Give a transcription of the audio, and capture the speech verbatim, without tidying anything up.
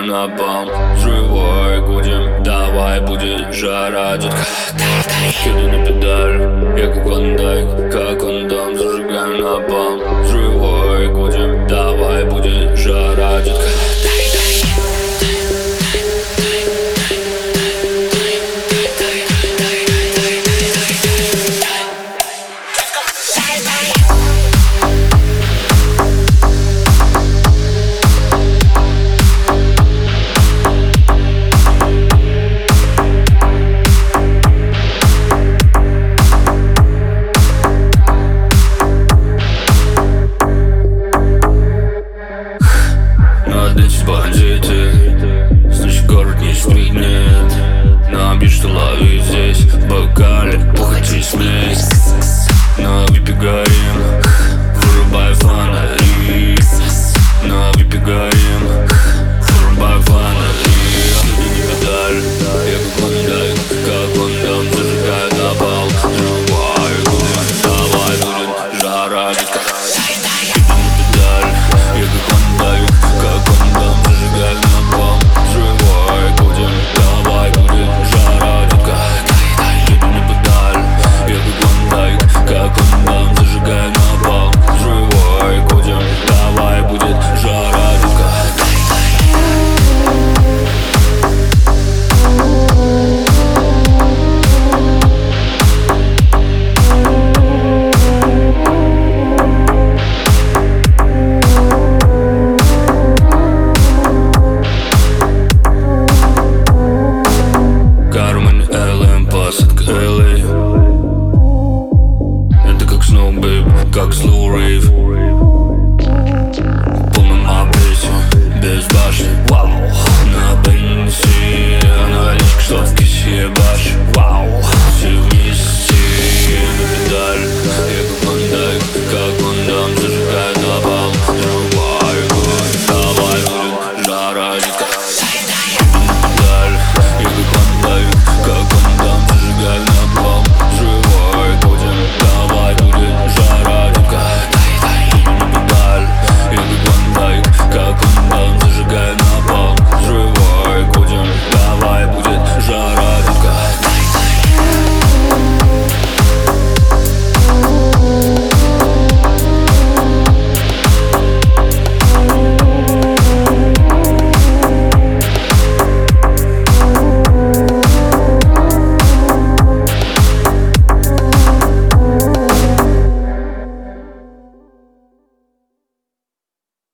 зажигаем напалм. Живой гудем, давай будет жара, детка. Кидай на педаль, я как клондайк, как он там, зажигаем напалм. Живой гудем, давай будет жара, детка. Бандиты, значит город не стрит, нет. Но обид, что лови здесь в бокале, пухать смесь.